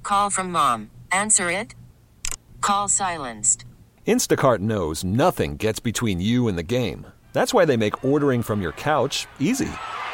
Call from mom. Answer it. Call silenced. Instacart knows nothing gets between you and the game. That's why they make ordering from your couch easy.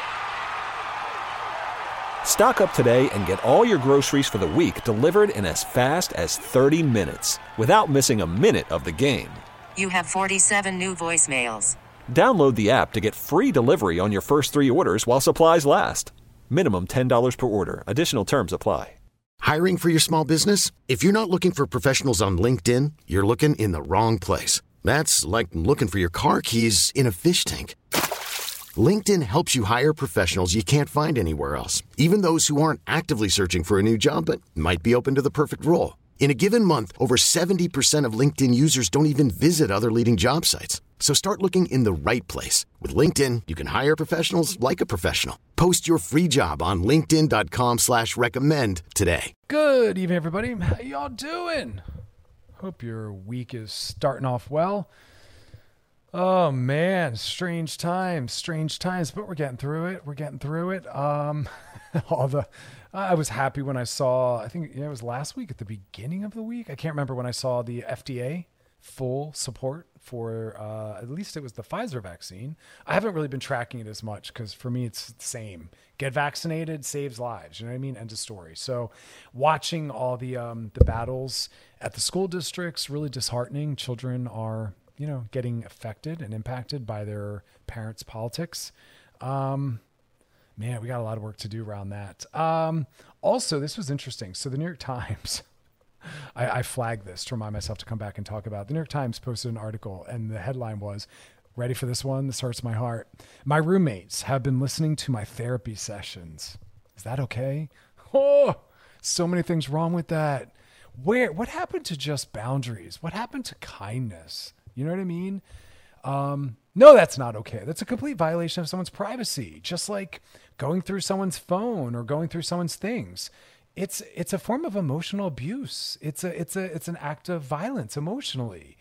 Stock up today and get all your groceries for the week delivered in as fast as 30 minutes without missing a minute of the game. You have 47 new voicemails. Download the app to get free delivery on your first 3 orders while supplies last. Minimum $10 per order. Additional terms apply. Hiring for your small business? If you're not looking for professionals on LinkedIn, you're looking in the wrong place. That's like looking for your car keys in a fish tank. LinkedIn helps you hire professionals you can't find anywhere else, even those who aren't actively searching for a new job but might be open to the perfect role. In a given month, over 70% of LinkedIn users don't even visit other leading job sites. So start looking in the right place. With LinkedIn, you can hire professionals like a professional. Post your free job on linkedin.com/recommend today. Good evening, everybody. How y'all doing? Hope your week is starting off well. Oh, man. Strange times, but we're getting through it. I was happy when I saw, I think it was last week at the beginning of the week. I can't remember when I saw the FDA full support for, at least it was the Pfizer vaccine. I haven't really been tracking it as much because for me, it's the same. Get vaccinated saves lives. You know what I mean? End of story. So watching all the battles at the school districts, really disheartening. Children are, getting affected and impacted by their parents' politics. Man, we got a lot of work to do around that. Also, this was interesting. So the New York Times, I flagged this to remind myself to come back and talk about it. The New York Times posted an article and the headline was, ready for this one? This hurts my heart. My roommates have been listening to my therapy sessions. Is that okay? Oh, so many things wrong with that. What happened to just boundaries? What happened to kindness? You know what I mean? No, that's not okay. That's a complete violation of someone's privacy. Just like going through someone's phone or going through someone's things. It's a form of emotional abuse. It's an act of violence emotionally.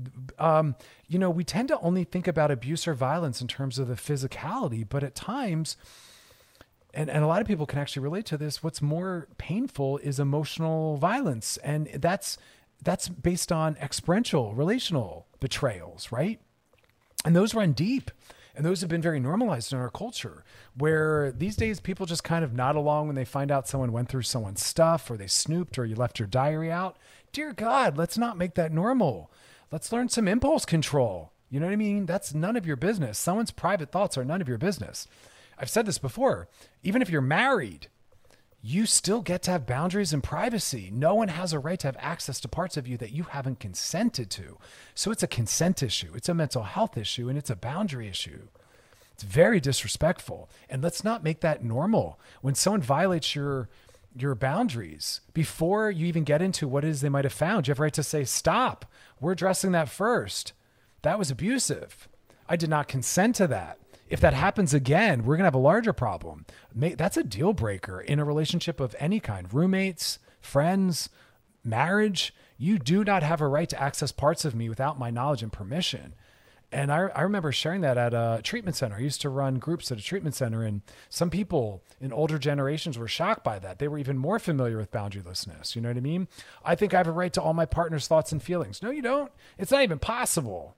We tend to only think about abuse or violence in terms of the physicality, but at times, and a lot of people can actually relate to this, what's more painful is emotional violence. And that's based on experiential, relational betrayals, right? And those run deep. And those have been very normalized in our culture, where these days people just kind of nod along when they find out someone went through someone's stuff or they snooped or you left your diary out. Dear God, let's not make that normal. Let's learn some impulse control. You know what I mean? That's none of your business. Someone's private thoughts are none of your business. I've said this before. Even if you're married, you still get to have boundaries and privacy. No one has a right to have access to parts of you that you haven't consented to. So it's a consent issue. It's a mental health issue, and it's a boundary issue. It's very disrespectful. And let's not make that normal. When someone violates your boundaries, before you even get into what it is they might have found, you have a right to say, stop. We're addressing that first. That was abusive. I did not consent to that. If that happens again, we're going to have a larger problem. That's a deal breaker in a relationship of any kind. Roommates, friends, marriage. You do not have a right to access parts of me without my knowledge and permission. And I remember sharing that at a treatment center. I used to run groups at a treatment center, and some people in older generations were shocked by that. They were even more familiar with boundarylessness. You know what I mean? I think I have a right to all my partner's thoughts and feelings. No, you don't. It's not even possible.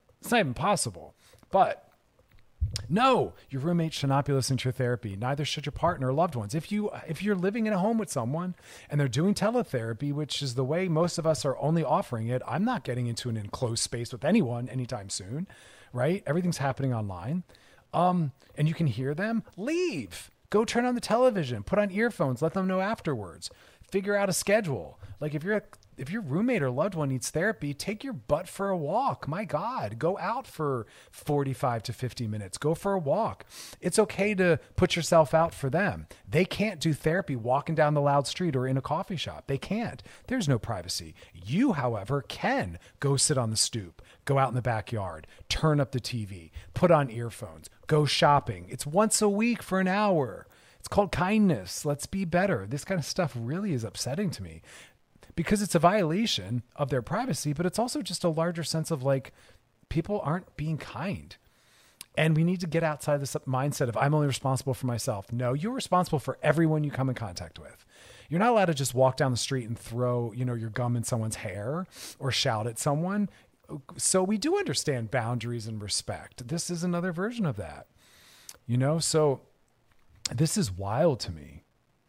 But no, your roommate should not be listening to your therapy. Neither should your partner or loved ones. If you're living in a home with someone and they're doing teletherapy, which is the way most of us are only offering it, I'm not getting into an enclosed space with anyone anytime soon, right? Everything's happening online. And you can hear them, leave. Go turn on the television, put on earphones, let them know afterwards. Figure out a schedule. Like if your roommate or loved one needs therapy, take your butt for a walk. My God, go out for 45 to 50 minutes. Go for a walk. It's okay to put yourself out for them. They can't do therapy walking down the loud street or in a coffee shop. They can't. There's no privacy. You, however, can go sit on the stoop, go out in the backyard, turn up the TV, put on earphones, go shopping. It's once a week for an hour. It's called kindness. Let's be better. This kind of stuff really is upsetting to me because it's a violation of their privacy, but it's also just a larger sense of like people aren't being kind. And we need to get outside this mindset of I'm only responsible for myself. No, you're responsible for everyone you come in contact with. You're not allowed to just walk down the street and throw, your gum in someone's hair or shout at someone. So we do understand boundaries and respect. This is another version of that, so this is wild to me.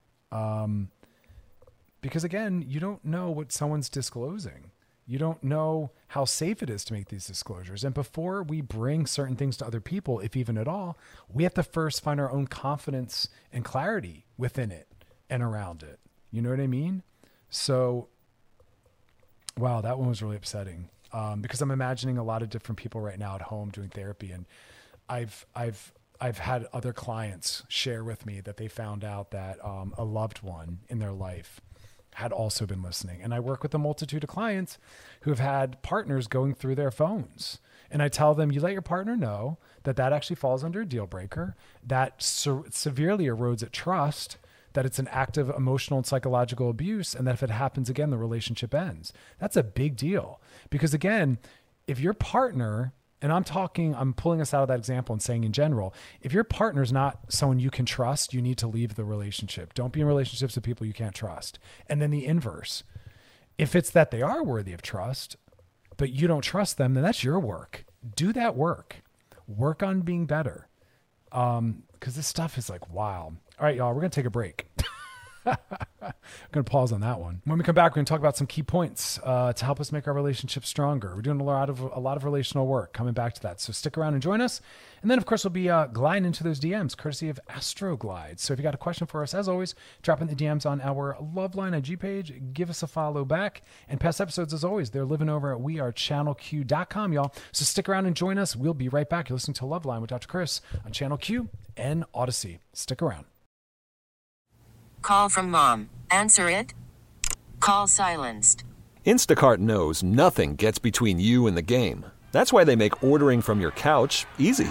Because again, you don't know what someone's disclosing. You don't know how safe it is to make these disclosures. And before we bring certain things to other people, if even at all, we have to first find our own confidence and clarity within it and around it. You know what I mean? So, wow, that one was really upsetting. Because I'm imagining a lot of different people right now at home doing therapy. And I've had other clients share with me that they found out that a loved one in their life had also been listening. And I work with a multitude of clients who have had partners going through their phones. And I tell them, you let your partner know that actually falls under a deal breaker, that severely erodes at trust, that it's an active emotional and psychological abuse, and that if it happens again, the relationship ends. That's a big deal. Because again, if your partner, and I'm pulling us out of that example and saying in general, if your partner's not someone you can trust, you need to leave the relationship. Don't be in relationships with people you can't trust. And then the inverse. If it's that they are worthy of trust, but you don't trust them, then that's your work. Do that work. Work on being better. Because this stuff is like wild. All right, y'all, we're going to take a break. I'm going to pause on that one. When we come back, we're going to talk about some key points to help us make our relationship stronger. We're doing a lot of relational work, coming back to that. So stick around and join us. And then, of course, we'll be gliding into those DMs, courtesy of Astroglide. So if you got a question for us, as always, drop in the DMs on our Loveline IG page. Give us a follow back. And past episodes, as always, they're living over at wearechannelq.com, y'all. So stick around and join us. We'll be right back. You're listening to Loveline with Dr. Chris on Channel Q and Odyssey. Stick around. Call from mom. Answer it. Call silenced. Instacart knows nothing gets between you and the game. That's why they make ordering from your couch easy.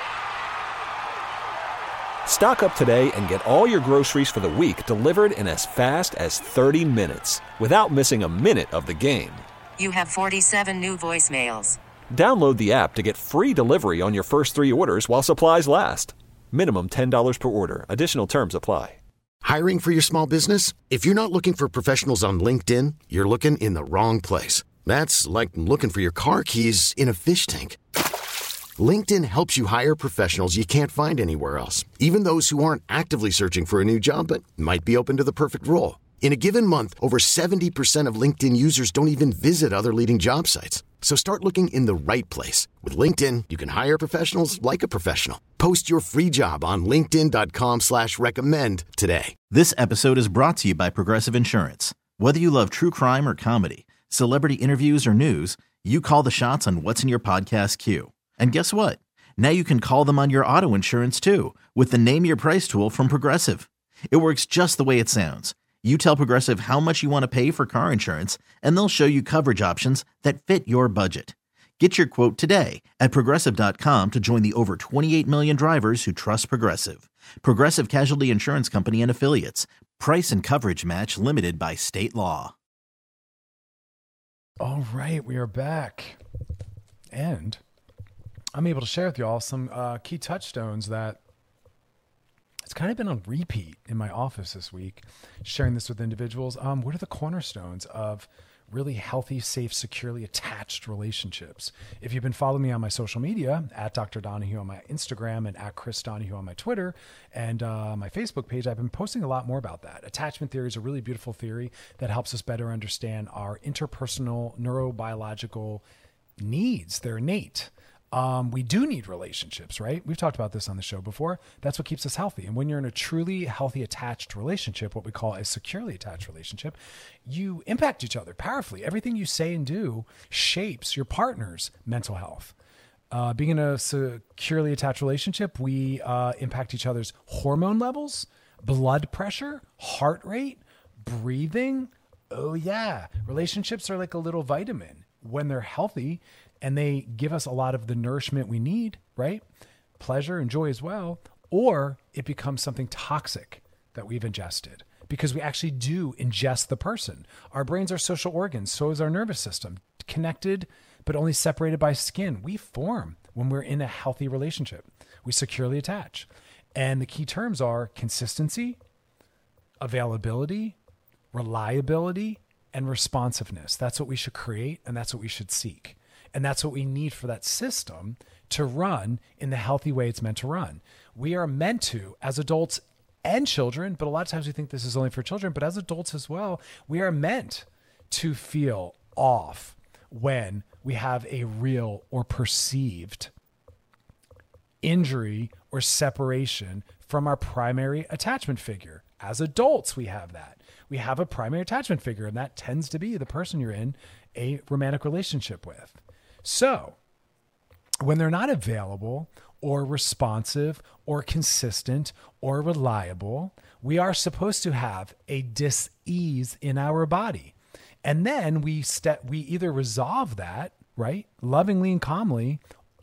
Stock up today and get all your groceries for the week delivered in as fast as 30 minutes without missing a minute of the game. You have 47 new voicemails. Download the app to get free delivery on your first 3 orders while supplies last. Minimum $10 per order. Additional terms apply. Hiring for your small business? If you're not looking for professionals on LinkedIn, you're looking in the wrong place. That's like looking for your car keys in a fish tank. LinkedIn helps you hire professionals you can't find anywhere else, even those who aren't actively searching for a new job but might be open to the perfect role. In a given month, over 70% of LinkedIn users don't even visit other leading job sites. So start looking in the right place. With LinkedIn, you can hire professionals like a professional. Post your free job on linkedin.com/recommend today. This episode is brought to you by Progressive Insurance. Whether you love true crime or comedy, celebrity interviews or news, you call the shots on what's in your podcast queue. And guess what? Now you can call them on your auto insurance too with the Name Your Price tool from Progressive. It works just the way it sounds. You tell Progressive how much you want to pay for car insurance, and they'll show you coverage options that fit your budget. Get your quote today at Progressive.com to join the over 28 million drivers who trust Progressive. Progressive Casualty Insurance Company and Affiliates. Price and coverage match limited by state law. All right, we are back. And I'm able to share with you all some key touchstones that it's kind of been on repeat in my office this week, sharing this with individuals. What are the cornerstones of really healthy, safe, securely attached relationships? If you've been following me on my social media, at Dr. Donahue on my Instagram and at Chris Donahue on my Twitter and my Facebook page, I've been posting a lot more about that. Attachment theory is a really beautiful theory that helps us better understand our interpersonal neurobiological needs. They're innate. We do need relationships, right? We've talked about this on the show before. That's what keeps us healthy. And when you're in a truly healthy attached relationship, what we call a securely attached relationship, you impact each other powerfully. Everything you say and do shapes your partner's mental health. Being in a securely attached relationship, we impact each other's hormone levels, blood pressure, heart rate, breathing. Oh yeah. Relationships are like a little vitamin. When they're healthy, and they give us a lot of the nourishment we need, right? Pleasure and joy as well. Or it becomes something toxic that we've ingested because we actually do ingest the person. Our brains are social organs. So is our nervous system, connected, but only separated by skin. We form when we're in a healthy relationship. We securely attach. And the key terms are consistency, availability, reliability, and responsiveness. That's what we should create, and that's what we should seek. And that's what we need for that system to run in the healthy way it's meant to run. We are meant to, as adults and children, but a lot of times we think this is only for children, but as adults as well, we are meant to feel off when we have a real or perceived injury or separation from our primary attachment figure. As adults, we have that. We have a primary attachment figure, and that tends to be the person you're in a romantic relationship with. So when they're not available or responsive or consistent or reliable, we are supposed to have a dis-ease in our body. And then we either resolve that, right, lovingly and calmly,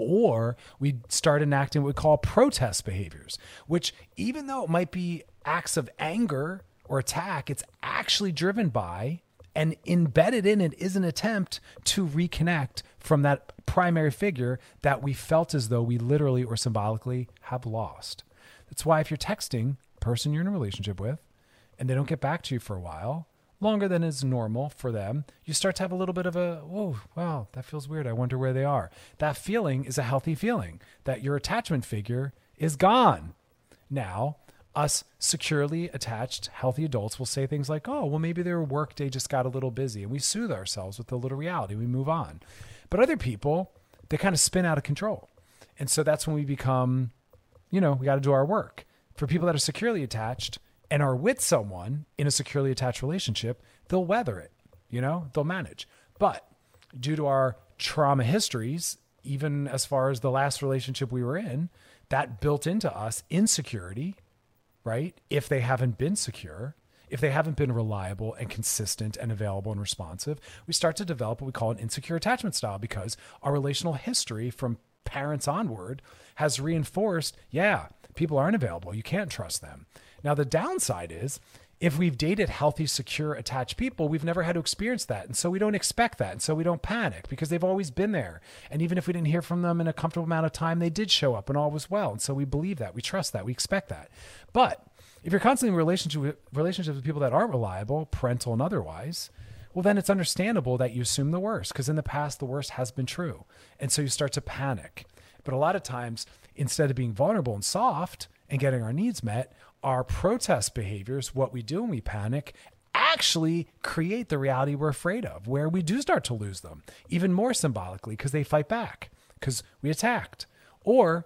or we start enacting what we call protest behaviors, which even though it might be acts of anger or attack, it's actually driven by and embedded in it is an attempt to reconnect from that primary figure that we felt as though we literally or symbolically have lost. That's why if you're texting a person you're in a relationship with and they don't get back to you for a while, longer than is normal for them, you start to have a little bit of a, whoa, wow, that feels weird. I wonder where they are. That feeling is a healthy feeling that your attachment figure is gone. Now, us securely attached, healthy adults will say things like, oh, well, maybe their work day just got a little busy, and we soothe ourselves with a little reality. We move on. But other people, they kind of spin out of control. And so that's when we become, we got to do our work. For people that are securely attached and are with someone in a securely attached relationship, they'll weather it, they'll manage. But due to our trauma histories, even as far as the last relationship we were in, that built into us insecurity, right? If they haven't been secure, if they haven't been reliable and consistent and available and responsive, we start to develop what we call an insecure attachment style because our relational history from parents onward has reinforced, people aren't available. You can't trust them. Now, the downside is if we've dated healthy, secure, attached people, we've never had to experience that. And so we don't expect that. And so we don't panic because they've always been there. And even if we didn't hear from them in a comfortable amount of time, they did show up and all was well. And so we believe that, we trust that, we expect that. But if you're constantly in relationships with people that aren't reliable, parental and otherwise, well, then it's understandable that you assume the worst because in the past, the worst has been true. And so you start to panic. But a lot of times, instead of being vulnerable and soft and getting our needs met, our protest behaviors, what we do when we panic, actually create the reality we're afraid of, where we do start to lose them, even more symbolically because they fight back, because we attacked. Or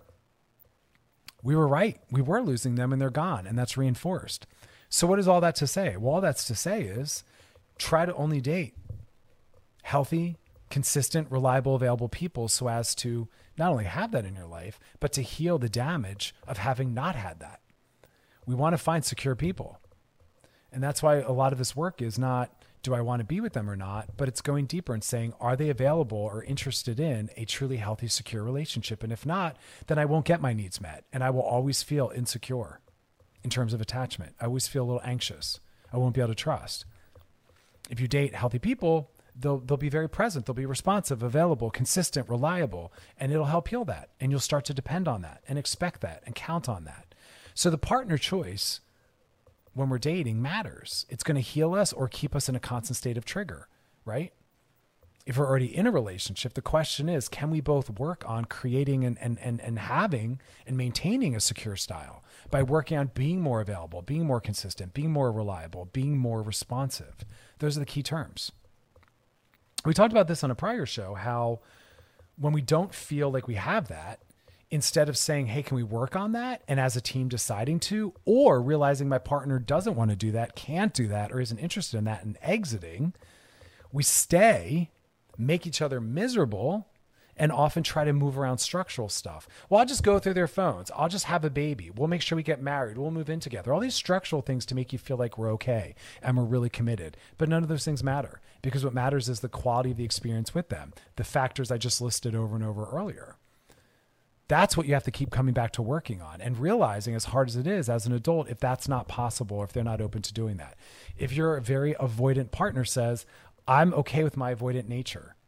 we were right. We were losing them and they're gone, and that's reinforced. So what is all that to say? Well, all that's to say is try to only date healthy, consistent, reliable, available people so as to not only have that in your life, but to heal the damage of having not had that. We want to find secure people. And that's why a lot of this work is not, do I want to be with them or not? But it's going deeper and saying, are they available or interested in a truly healthy, secure relationship? And if not, then I won't get my needs met. And I will always feel insecure in terms of attachment. I always feel a little anxious. I won't be able to trust. If you date healthy people, they'll be very present. They'll be responsive, available, consistent, reliable, and it'll help heal that. And you'll start to depend on that and expect that and count on that. So the partner choice when we're dating matters. It's going to heal us or keep us in a constant state of trigger, right? If we're already in a relationship, the question is, can we both work on creating and having and maintaining a secure style by working on being more available, being more consistent, being more reliable, being more responsive? Those are the key terms. We talked about this on a prior show, how when we don't feel like we have that, instead of saying, hey, can we work on that? And as a team deciding to, or realizing my partner doesn't want to do that, can't do that, or isn't interested in that and exiting, we stay, make each other miserable, and often try to move around structural stuff. Well, I'll just go through their phones. I'll just have a baby. We'll make sure we get married. We'll move in together. All these structural things to make you feel like we're okay and we're really committed. But none of those things matter because what matters is the quality of the experience with them, the factors I just listed over and over earlier. That's what you have to keep coming back to working on and realizing, as hard as it is as an adult, if that's not possible, or if they're not open to doing that. If your very avoidant partner says, I'm okay with my avoidant nature.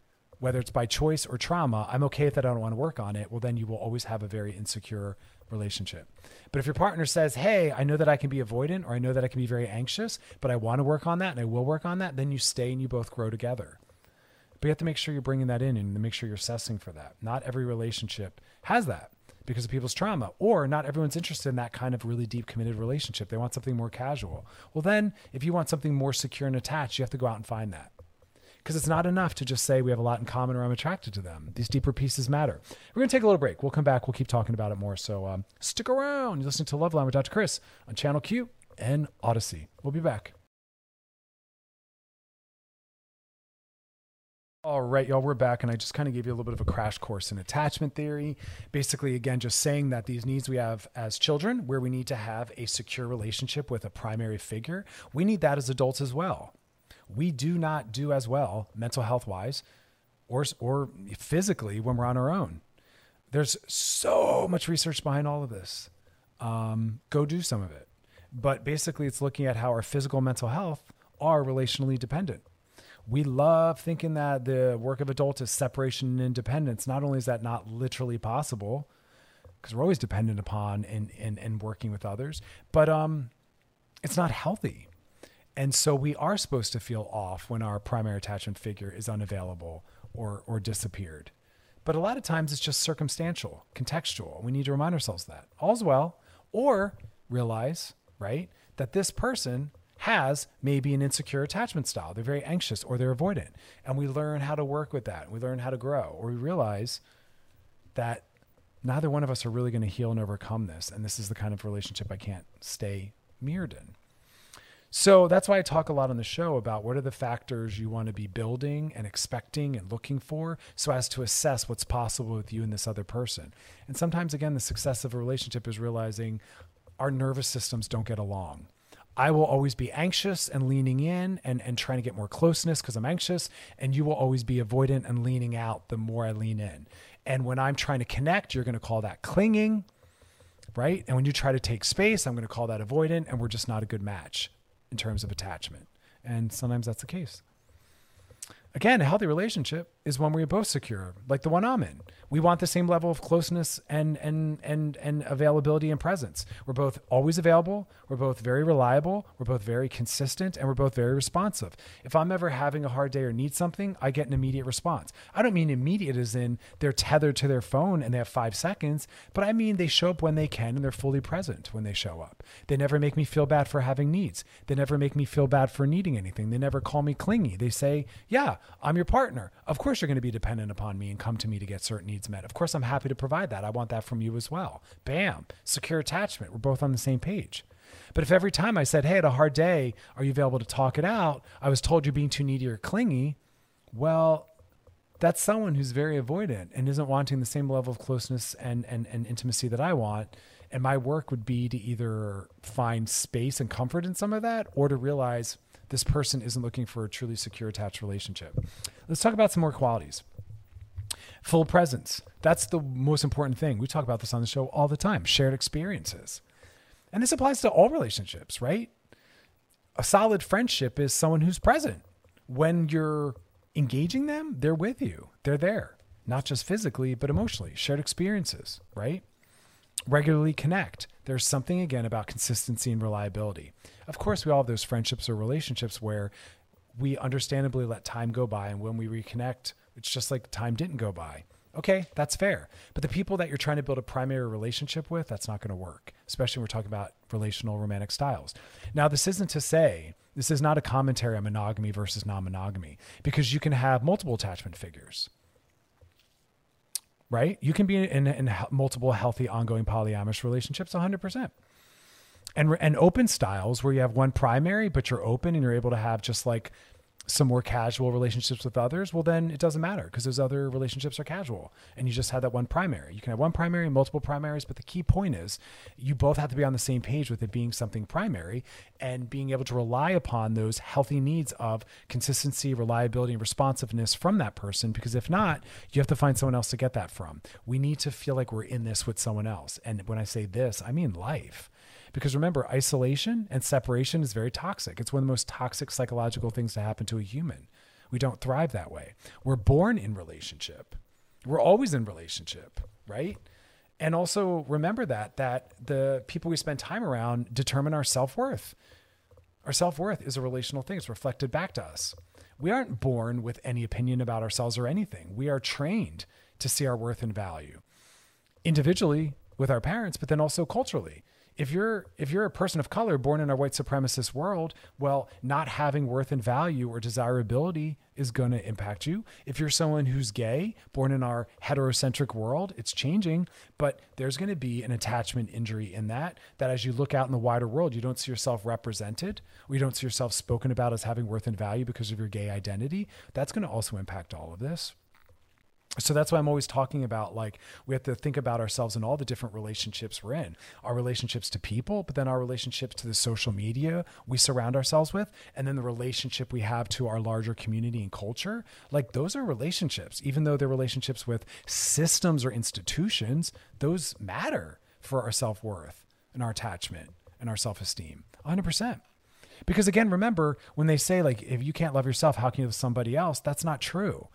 whether it's by choice or trauma, I'm okay if I don't want to work on it. Well, then you will always have a very insecure relationship. But if your partner says, hey, I know that I can be avoidant, or I know that I can be very anxious, but I want to work on that and I will work on that, then you stay and you both grow together. But you have to make sure you're bringing that in and make sure you're assessing for that. Not every relationship has that because of people's trauma, or not everyone's interested in that kind of really deep committed relationship. They want something more casual. Well, then if you want something more secure and attached, you have to go out and find that. Because it's not enough to just say we have a lot in common or I'm attracted to them. These deeper pieces matter. We're going to take a little break. We'll come back. We'll keep talking about it more. So stick around. You're listening to Loveline with Dr. Chris on Channel Q and Odyssey. We'll be back. All right, y'all, we're back. And I just kind of gave you a little bit of a crash course in attachment theory. Basically, again, just saying that these needs we have as children, where we need to have a secure relationship with a primary figure, we need that as adults as well. We do not do as well mental health wise or physically when we're on our own. There's so much research behind all of this. Go do some of it. But basically it's looking at how our physical and mental health are relationally dependent. We love thinking that the work of adult is separation and independence. Not only is that not literally possible, because we're always dependent upon and working with others, but it's not healthy. And so we are supposed to feel off when our primary attachment figure is unavailable or disappeared. But a lot of times it's just circumstantial, contextual. We need to remind ourselves that. All's well, or realize, right, that this person has maybe an insecure attachment style. They're very anxious or they're avoidant. And we learn how to work with that. We learn how to grow, or we realize that neither one of us are really going to heal and overcome this. And this is the kind of relationship I can't stay mirrored in. So that's why I talk a lot on the show about what are the factors you want to be building and expecting and looking for so as to assess what's possible with you and this other person. And sometimes, again, the success of a relationship is realizing our nervous systems don't get along. I will always be anxious and leaning in and trying to get more closeness because I'm anxious. And you will always be avoidant and leaning out the more I lean in. And when I'm trying to connect, you're going to call that clinging, right? And when you try to take space, I'm going to call that avoidant. And we're just not a good match in terms of attachment. And sometimes that's the case. Again, a healthy relationship is one where you're both secure, like the one I'm in. We want the same level of closeness and availability and presence. We're both always available. We're both very reliable. We're both very consistent, and we're both very responsive. If I'm ever having a hard day or need something, I get an immediate response. I don't mean immediate as in they're tethered to their phone and they have 5 seconds, but I mean they show up when they can and they're fully present when they show up. They never make me feel bad for having needs. They never make me feel bad for needing anything. They never call me clingy. They say, yeah, I'm your partner. Of course you're going to be dependent upon me and come to me to get certain needs met. Of course I'm happy to provide that. I want that from you as well. Bam. Secure attachment. We're both on the same page. But if every time I said, hey, I had a hard day, are you available to talk it out? I was told you're being too needy or clingy. Well, that's someone who's very avoidant and isn't wanting the same level of closeness and intimacy that I want. And my work would be to either find space and comfort in some of that or to realize this person isn't looking for a truly secure attached relationship. Let's talk about some more qualities. Full presence. That's the most important thing. We talk about this on the show all the time. Shared experiences. And this applies to all relationships, right? A solid friendship is someone who's present. When you're engaging them, they're with you. They're there. Not just physically, but emotionally. Shared experiences, right? Regularly connect. There's something, again, about consistency and reliability. Of course, we all have those friendships or relationships where we understandably let time go by, and when we reconnect, it's just like time didn't go by. Okay, that's fair. But the people that you're trying to build a primary relationship with, that's not going to work, especially when we're talking about relational romantic styles. Now, this isn't to say, this is not a commentary on monogamy versus non-monogamy, because you can have multiple attachment figures. Right? You can be in multiple healthy, ongoing polyamorous relationships 100%. And open styles where you have one primary, but you're open and you're able to have just like some more casual relationships with others, well, then it doesn't matter because those other relationships are casual and you just have that one primary. You can have one primary, multiple primaries, but the key point is you both have to be on the same page with it being something primary and being able to rely upon those healthy needs of consistency, reliability, and responsiveness from that person, because if not, you have to find someone else to get that from. We need to feel like we're in this with someone else. And when I say this, I mean life. Because remember, isolation and separation is very toxic. It's one of the most toxic psychological things to happen to a human. We don't thrive that way. We're born in relationship. We're always in relationship, right? And also remember that the people we spend time around determine our self-worth. Our self-worth is a relational thing. It's reflected back to us. We aren't born with any opinion about ourselves or anything. We are trained to see our worth and value individually with our parents, but then also culturally. If you're a person of color born in our white supremacist world, well, not having worth and value or desirability is going to impact you. If you're someone who's gay, born in our heterocentric world, it's changing, but there's going to be an attachment injury in that as you look out in the wider world, you don't see yourself represented, or you don't see yourself spoken about as having worth and value because of your gay identity. That's going to also impact all of this. So that's why I'm always talking about, like, we have to think about ourselves in all the different relationships we're in, our relationships to people, but then our relationships to the social media we surround ourselves with, and then the relationship we have to our larger community and culture. Like, those are relationships, even though they're relationships with systems or institutions, those matter for our self-worth and our attachment and our self-esteem, 100%. Because again, remember when they say, like, if you can't love yourself, how can you love somebody else? That's not true.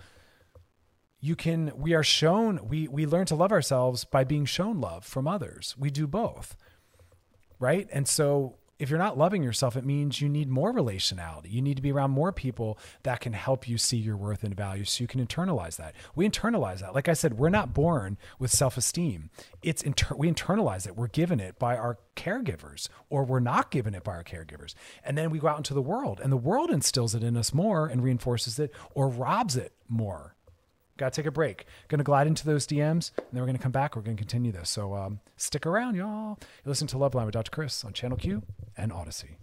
We learn to love ourselves by being shown love from others. We do both, right? And so if you're not loving yourself, it means you need more relationality. You need to be around more people that can help you see your worth and value so you can internalize that. We internalize that. Like I said, we're not born with self-esteem. We internalize it. We're given it by our caregivers, or we're not given it by our caregivers. And then we go out into the world, and the world instills it in us more and reinforces it or robs it more. Got to take a break. Going to glide into those DMs, and then we're going to come back. We're going to continue this. So stick around, y'all. You listen to Loveline with Dr. Chris on Channel Q and Odyssey.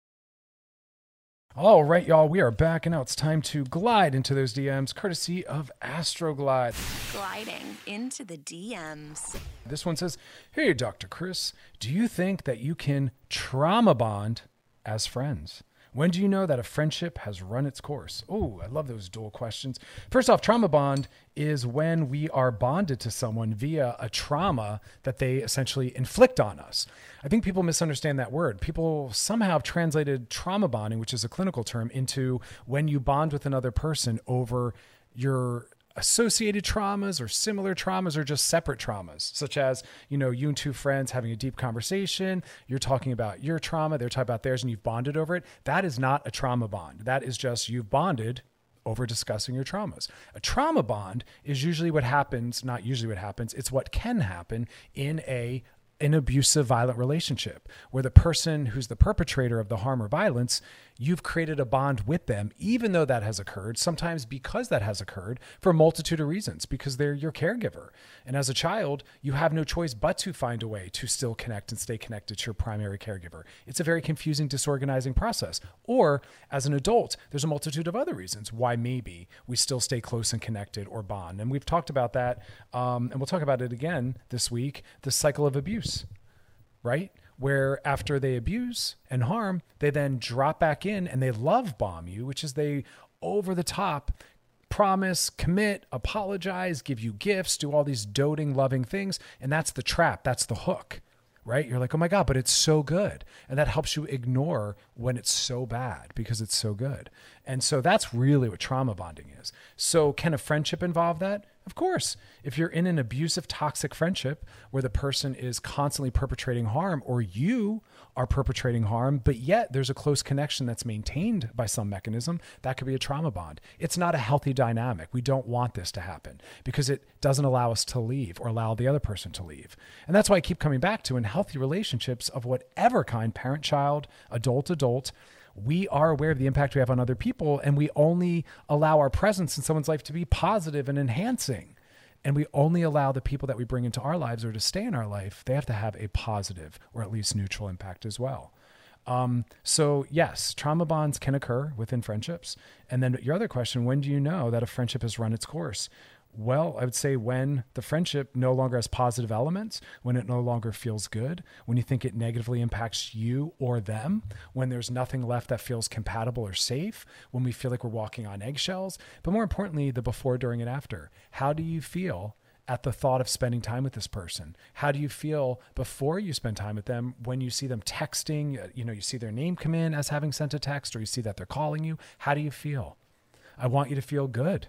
All right, y'all. We are back, and now it's time to glide into those DMs, courtesy of Astroglide. Gliding into the DMs. This one says, "Hey, Dr. Chris, do you think that you can trauma bond as friends? When do you know that a friendship has run its course?" Oh, I love those dual questions. First off, trauma bond is when we are bonded to someone via a trauma that they essentially inflict on us. I think people misunderstand that word. People somehow have translated trauma bonding, which is a clinical term, into when you bond with another person over your associated traumas or similar traumas or just separate traumas, such as, you and two friends having a deep conversation. You're talking about your trauma, they're talking about theirs, and you've bonded over it. That is not a trauma bond. That is just you've bonded over discussing your traumas. A trauma bond is usually what happens, not usually what happens, it's what can happen in an abusive, violent relationship where the person who's the perpetrator of the harm or violence, you've created a bond with them, even though that has occurred, sometimes because that has occurred for a multitude of reasons, because they're your caregiver. And as a child, you have no choice but to find a way to still connect and stay connected to your primary caregiver. It's a very confusing, disorganizing process. Or as an adult, there's a multitude of other reasons why maybe we still stay close and connected or bond. And we've talked about that, and we'll talk about it again this week, the cycle of abuse, right? Where after they abuse and harm, they then drop back in and they love bomb you, which is they over the top promise, commit, apologize, give you gifts, do all these doting, loving things. And that's the trap. That's the hook, right? You're like, oh my God, but it's so good. And that helps you ignore when it's so bad because it's so good. And so that's really what trauma bonding is. So can a friendship involve that? Of course. If you're in an abusive, toxic friendship where the person is constantly perpetrating harm or you are perpetrating harm, but yet there's a close connection that's maintained by some mechanism, that could be a trauma bond. It's not a healthy dynamic. We don't want this to happen because it doesn't allow us to leave or allow the other person to leave. And that's why I keep coming back to in healthy relationships of whatever kind, parent, child, adult, we are aware of the impact we have on other people, and we only allow our presence in someone's life to be positive and enhancing. And we only allow the people that we bring into our lives or to stay in our life, they have to have a positive or at least neutral impact as well. So yes, trauma bonds can occur within friendships. And then your other question, when do you know that a friendship has run its course? Well, I would say when the friendship no longer has positive elements, when it no longer feels good, when you think it negatively impacts you or them, when there's nothing left that feels compatible or safe, when we feel like we're walking on eggshells, but more importantly, the before, during, and after. How do you feel at the thought of spending time with this person? How do you feel before you spend time with them when you see them texting, you see their name come in as having sent a text, or you see that they're calling you? How do you feel? I want you to feel good.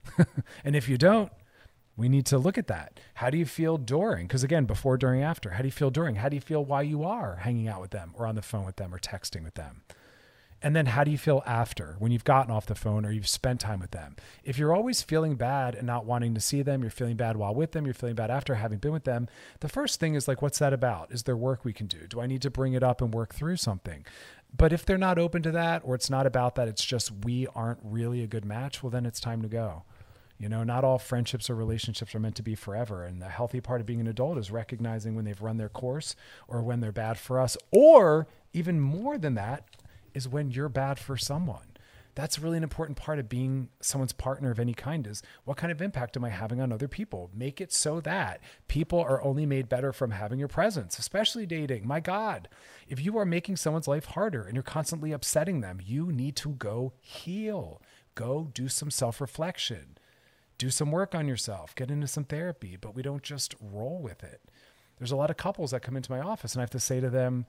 And if you don't, we need to look at that. How do you feel during? Because again, before, during, after. How do you feel during? How do you feel while you are hanging out with them or on the phone with them or texting with them? And then how do you feel after, when you've gotten off the phone or you've spent time with them? If you're always feeling bad and not wanting to see them, you're feeling bad while with them, you're feeling bad after having been with them, the first thing is like, what's that about? Is there work we can do? Do I need to bring it up and work through something? But if they're not open to that, or it's not about that, it's just we aren't really a good match, well, then it's time to go. You know, not all friendships or relationships are meant to be forever. And the healthy part of being an adult is recognizing when they've run their course or when they're bad for us, or even more than that, is when you're bad for someone. That's really an important part of being someone's partner of any kind, is what kind of impact am I having on other people? Make it so that people are only made better from having your presence, especially dating. My God, if you are making someone's life harder and you're constantly upsetting them, you need to go heal. Go do some self-reflection. Do some work on yourself. Get into some therapy, but we don't just roll with it. There's a lot of couples that come into my office and I have to say to them,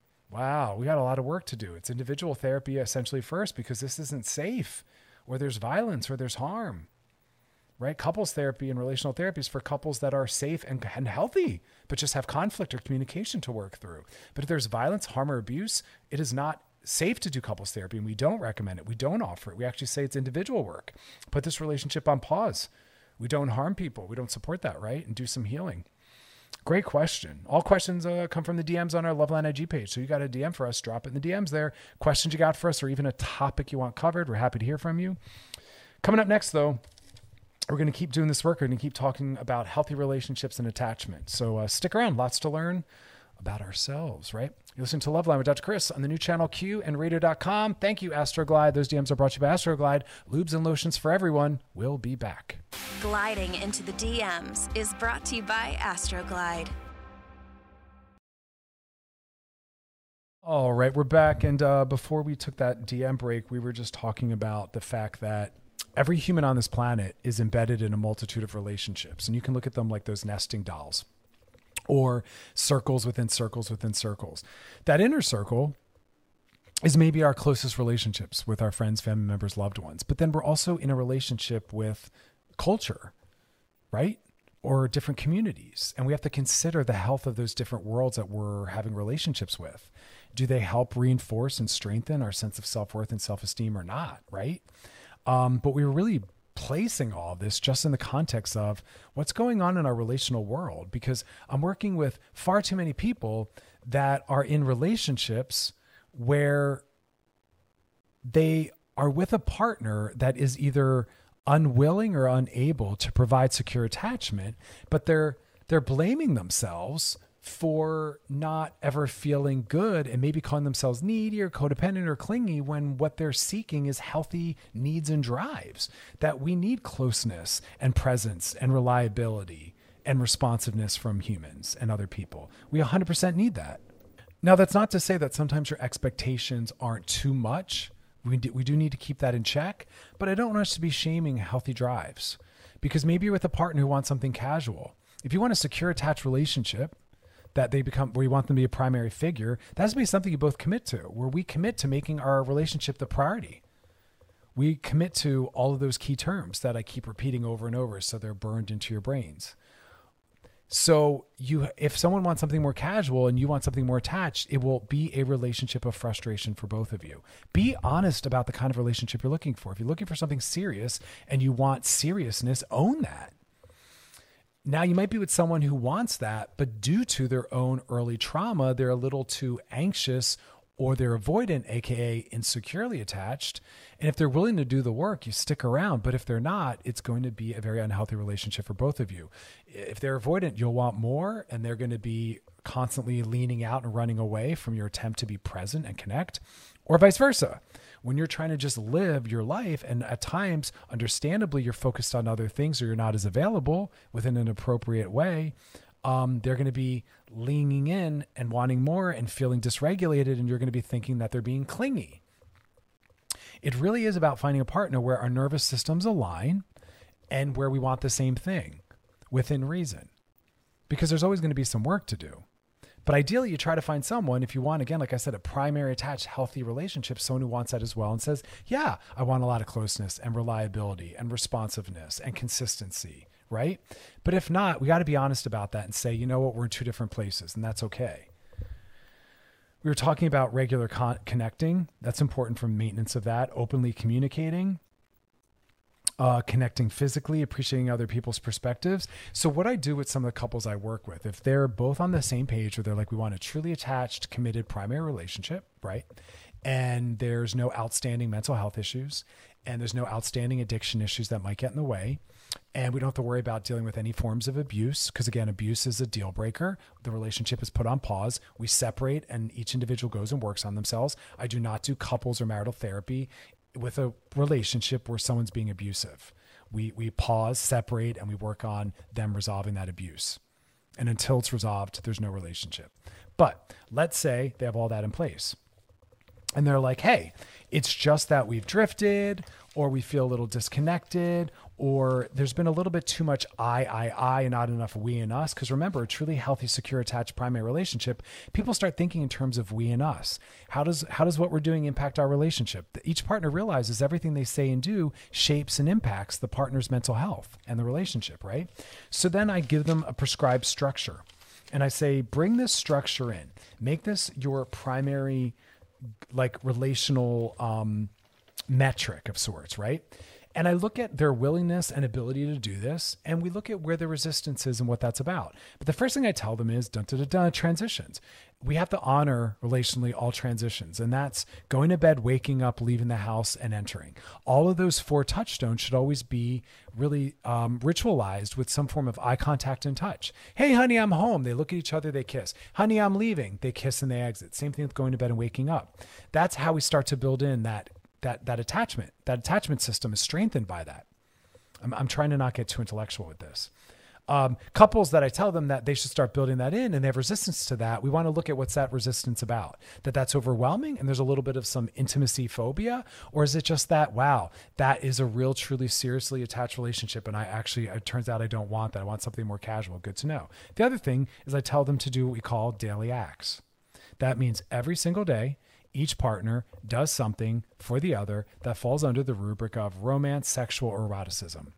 wow, we got a lot of work to do. It's individual therapy essentially first, because this isn't safe, or there's violence, or there's harm, right? Couples therapy and relational therapy is for couples that are safe and healthy, but just have conflict or communication to work through. But if there's violence, harm, or abuse, it is not safe to do couples therapy, and we don't recommend it. We don't offer it. We actually say it's individual work. Put this relationship on pause. We don't harm people. We don't support that, right? And do some healing. Great question. All questions come from the DMs on our Loveline IG page. So you got a DM for us, drop it in the DMs there. Questions you got for us, or even a topic you want covered. We're happy to hear from you. Coming up next, though, we're going to keep doing this work. We're going to keep talking about healthy relationships and attachment. So stick around. Lots to learn about ourselves, right? You're listening to Loveline with Dr. Chris on the new channel Q and radio.com. Thank you, Astroglide. Those DMs are brought to you by Astroglide. Lubes and lotions for everyone. We'll be back. Gliding into the DMs is brought to you by Astroglide. All right, we're back. And before we took that DM break, we were just talking about the fact that every human on this planet is embedded in a multitude of relationships. And you can look at them like those nesting dolls, or circles within circles within circles. That inner circle is maybe our closest relationships with our friends, family members, loved ones. But then we're also in a relationship with culture, right? Or different communities. And we have to consider the health of those different worlds that we're having relationships with. Do they help reinforce and strengthen our sense of self-worth and self-esteem or not, right? But we were really placing all of this just in the context of what's going on in our relational world, because I'm working with far too many people that are in relationships where they are with a partner that is either unwilling or unable to provide secure attachment, but they're blaming themselves for not ever feeling good and maybe calling themselves needy or codependent or clingy, when what they're seeking is healthy needs and drives, that we need closeness and presence and reliability and responsiveness from humans and other people. We 100% need that. Now, that's not to say that sometimes your expectations aren't too much. We do need to keep that in check, but I don't want us to be shaming healthy drives, because maybe you're with a partner who wants something casual. If you want a secure attached relationship, that they become, where you want them to be a primary figure, that has to be something you both commit to, where we commit to making our relationship the priority. We commit to all of those key terms that I keep repeating over and over, so they're burned into your brains. So if someone wants something more casual and you want something more attached, it will be a relationship of frustration for both of you. Be honest about the kind of relationship you're looking for. If you're looking for something serious and you want seriousness, own that. Now, you might be with someone who wants that, but due to their own early trauma, they're a little too anxious, or they're avoidant, AKA insecurely attached. And if they're willing to do the work, you stick around. But if they're not, it's going to be a very unhealthy relationship for both of you. If they're avoidant, you'll want more, and they're going to be constantly leaning out and running away from your attempt to be present and connect, or vice versa. When you're trying to just live your life, and at times, understandably, you're focused on other things, or you're not as available within an appropriate way, they're going to be leaning in and wanting more and feeling dysregulated, and you're going to be thinking that they're being clingy. It really is about finding a partner where our nervous systems align and where we want the same thing within reason, because there's always going to be some work to do. But ideally, you try to find someone, if you want, again, like I said, a primary attached, healthy relationship, someone who wants that as well and says, yeah, I want a lot of closeness and reliability and responsiveness and consistency, right? But if not, we got to be honest about that and say, you know what, we're in two different places, and that's okay. We were talking about regular connecting. That's important for maintenance of that, openly communicating, connecting physically, appreciating other people's perspectives. So what I do with some of the couples I work with, if they're both on the same page where they're like, we want a truly attached, committed primary relationship, right? And there's no outstanding mental health issues, and there's no outstanding addiction issues that might get in the way. And we don't have to worry about dealing with any forms of abuse, because again, abuse is a deal breaker. The relationship is put on pause. We separate and each individual goes and works on themselves. I do not do couples or marital therapy with a relationship where someone's being abusive. We pause, separate, and we work on them resolving that abuse. And until it's resolved, there's no relationship. But let's say they have all that in place. And they're like, hey, it's just that we've drifted, or we feel a little disconnected, or there's been a little bit too much I, and not enough we and us. Because remember, a truly healthy, secure, attached primary relationship, people start thinking in terms of we and us. How does what we're doing impact our relationship? Each partner realizes everything they say and do shapes and impacts the partner's mental health and the relationship, right? So then I give them a prescribed structure. And I say, bring this structure in. Make this your primary like relational metric of sorts, right? And I look at their willingness and ability to do this, and we look at where the resistance is and what that's about. But the first thing I tell them is transitions. We have to honor relationally all transitions, and that's going to bed, waking up, leaving the house, and entering. All of those 4 touchstones should always be really ritualized with some form of eye contact and touch. Hey, honey, I'm home. They look at each other, they kiss. Honey, I'm leaving. They kiss and they exit. Same thing with going to bed and waking up. That's how we start to build in that attachment. That attachment system is strengthened by that. I'm trying to not get too intellectual with this. Couples that I tell them that they should start building that in and they have resistance to that, we want to look at what's that resistance about. That's overwhelming and there's a little bit of some intimacy phobia, or is it just that, wow, that is a real, truly, seriously attached relationship and it turns out I don't want that. I want something more casual. Good to know. The other thing is I tell them to do what we call daily acts. That means every single day, each partner does something for the other that falls under the rubric of romance, sexual, or eroticism.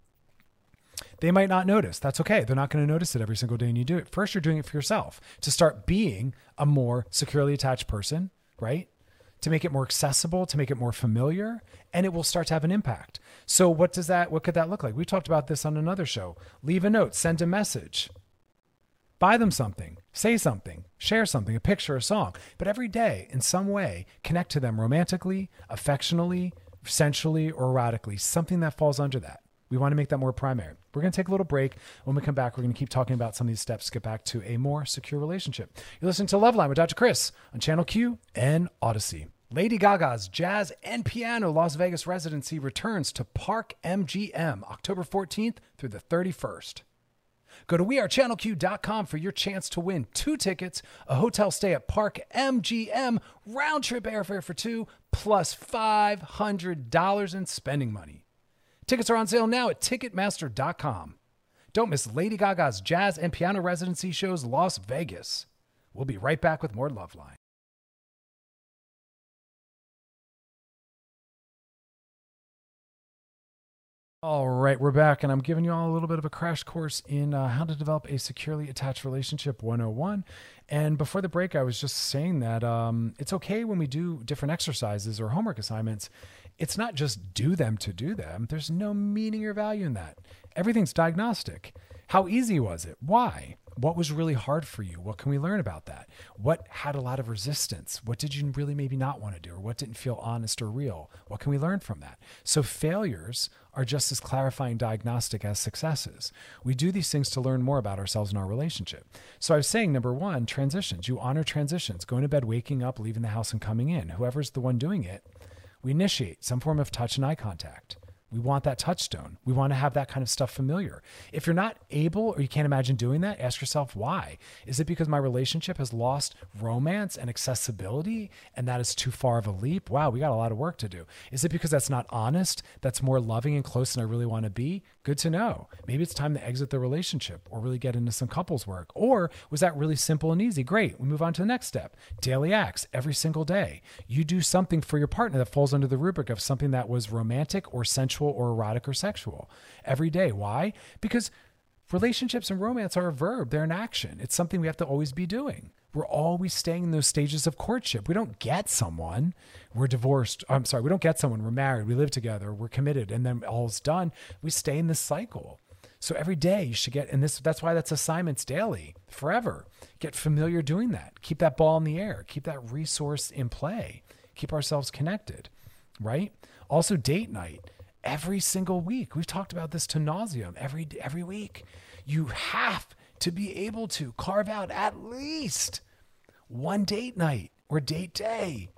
They might not notice. That's okay. They're not going to notice it every single day and you do it. First, you're doing it for yourself to start being a more securely attached person, right? To make it more accessible, to make it more familiar, and it will start to have an impact. So what could that look like? We talked about this on another show. Leave a note, send a message. Buy them something, say something, share something, a picture, a song. But every day, in some way, connect to them romantically, affectionately, sensually, or erotically, something that falls under that. We want to make that more primary. We're going to take a little break. When we come back, we're going to keep talking about some of these steps to get back to a more secure relationship. You're listening to Loveline with Dr. Chris on Channel Q and Odyssey. Lady Gaga's Jazz and Piano Las Vegas residency returns to Park MGM October 14th through the 31st. Go to wearechannelq.com for your chance to win 2 tickets, a hotel stay at Park MGM, round trip airfare for 2, plus $500 in spending money. Tickets are on sale now at Ticketmaster.com. Don't miss Lady Gaga's Jazz and Piano residency shows Las Vegas. We'll be right back with more Loveline. All right, we're back, and I'm giving you all a little bit of a crash course in how to develop a securely attached relationship 101. And before the break, I was just saying that it's okay when we do different exercises or homework assignments. It's not just do them to do them. There's no meaning or value in that. Everything's diagnostic. How easy was it? Why? What was really hard for you? What can we learn about that? What had a lot of resistance? What did you really maybe not want to do? Or what didn't feel honest or real? What can we learn from that? So failures are just as clarifying diagnostic as successes. We do these things to learn more about ourselves and our relationship. So I was saying, number 1, transitions. You honor transitions. Going to bed, waking up, leaving the house, and coming in. Whoever's the one doing it, we initiate some form of touch and eye contact. We want that touchstone. We want to have that kind of stuff familiar. If you're not able or you can't imagine doing that, ask yourself why. Is it because my relationship has lost romance and accessibility and that is too far of a leap? Wow, we got a lot of work to do. Is it because that's not honest? That's more loving and close than I really want to be? Good to know. Maybe it's time to exit the relationship or really get into some couples work. Or was that really simple and easy? Great. We move on to the next step. Daily acts every single day. You do something for your partner that falls under the rubric of something that was romantic or sensual or erotic or sexual every day. Why? Because relationships and romance are a verb. They're an action. It's something we have to always be doing. We're always staying in those stages of courtship. We don't get someone. We're divorced. We don't get someone. We're married. We live together. We're committed. And then all's done. We stay in this cycle. So every day you should get, and that's why that's assignments daily, forever. Get familiar doing that. Keep that ball in the air. Keep that resource in play. Keep ourselves connected, right? Also date night. Every single week. We've talked about this to nauseum. Every week. You have to be able to carve out at least one date night or date day.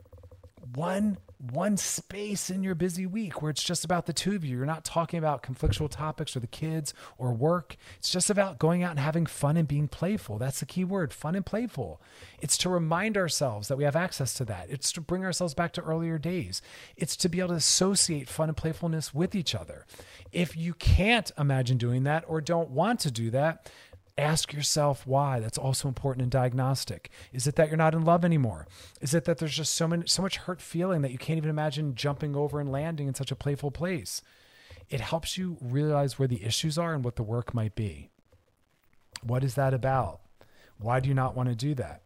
One space in your busy week where it's just about the two of you. You're not talking about conflictual topics or the kids or work. It's just about going out and having fun and being playful. That's the key word, fun and playful. It's to remind ourselves that we have access to that. It's to bring ourselves back to earlier days. It's to be able to associate fun and playfulness with each other. If you can't imagine doing that or don't want to do that, ask yourself why. That's also important in diagnostic. Is it that you're not in love anymore? Is it that there's just so much hurt feeling that you can't even imagine jumping over and landing in such a playful place? It helps you realize where the issues are and what the work might be. What is that about? Why do you not want to do that?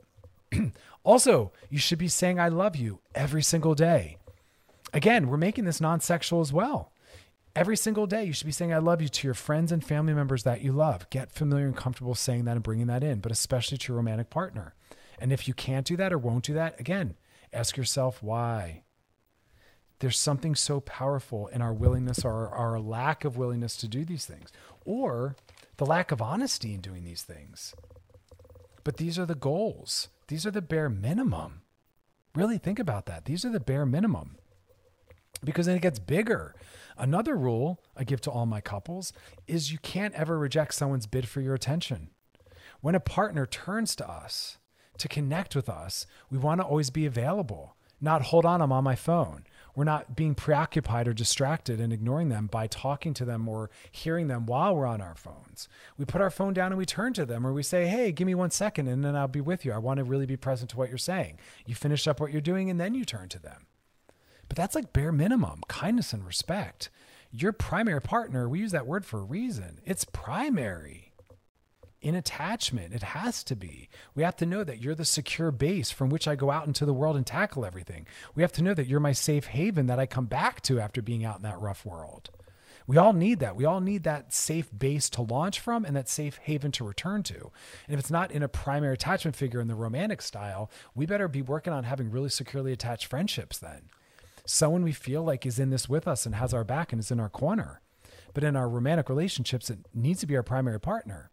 Also, you should be saying I love you every single day. Again, we're making this non-sexual as well. Every single day, you should be saying I love you to your friends and family members that you love. Get familiar and comfortable saying that and bringing that in, but especially to your romantic partner. And if you can't do that or won't do that, again, ask yourself why. There's something so powerful in our willingness or our lack of willingness to do these things, or the lack of honesty in doing these things. But these are the goals. These are the bare minimum. Really think about that. These are the bare minimum. Because then it gets bigger. Another rule I give to all my couples is you can't ever reject someone's bid for your attention. When a partner turns to us to connect with us, we want to always be available, not hold on, I'm on my phone. We're not being preoccupied or distracted and ignoring them by talking to them or hearing them while we're on our phones. We put our phone down and we turn to them, or we say, hey, give me 1 second and then I'll be with you. I want to really be present to what you're saying. You finish up what you're doing and then you turn to them. But that's like bare minimum, kindness and respect. Your primary partner, we use that word for a reason. It's primary. In attachment, it has to be. We have to know that you're the secure base from which I go out into the world and tackle everything. We have to know that you're my safe haven that I come back to after being out in that rough world. We all need that. We all need that safe base to launch from and that safe haven to return to. And if it's not in a primary attachment figure in the romantic style, we better be working on having really securely attached friendships then. Someone we feel like is in this with us and has our back and is in our corner. But in our romantic relationships, it needs to be our primary partner.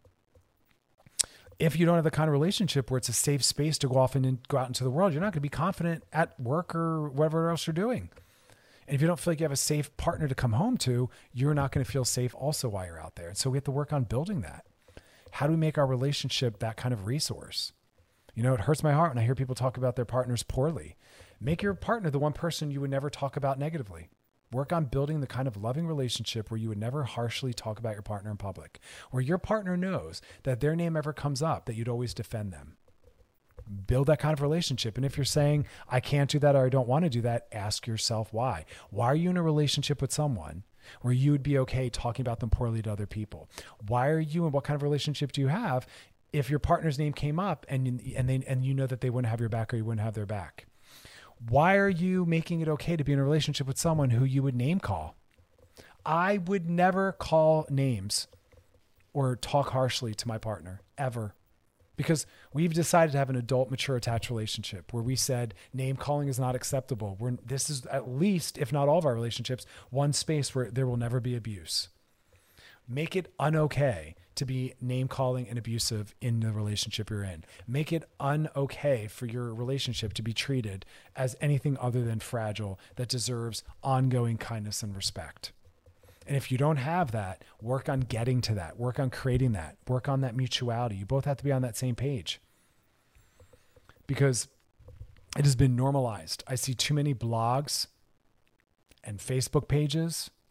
If you don't have the kind of relationship where it's a safe space to go off and go out into the world, you're not going to be confident at work or whatever else you're doing. And if you don't feel like you have a safe partner to come home to, you're not going to feel safe also while you're out there. And so we have to work on building that. How do we make our relationship that kind of resource? You know, it hurts my heart when I hear people talk about their partners poorly. Make your partner the one person you would never talk about negatively. Work on building the kind of loving relationship where you would never harshly talk about your partner in public, where your partner knows that their name ever comes up, that you'd always defend them. Build that kind of relationship. And if you're saying, I can't do that or I don't want to do that, ask yourself why. Why are you in a relationship with someone where you would be okay talking about them poorly to other people? Why are you, and what kind of relationship do you have if your partner's name came up and you know that they wouldn't have your back or you wouldn't have their back? Why are you making it okay to be in a relationship with someone who you would name call? I would never call names or talk harshly to my partner, ever. Because we've decided to have an adult, mature, attached relationship where we said name calling is not acceptable. This is at least, if not all of our relationships, one space where there will never be abuse. Make it un-okay to be name calling and abusive in the relationship you're in. Make it un-okay for your relationship to be treated as anything other than fragile that deserves ongoing kindness and respect. And if you don't have that, work on getting to that, work on creating that, work on that mutuality. You both have to be on that same page because it has been normalized. I see too many blogs and Facebook pages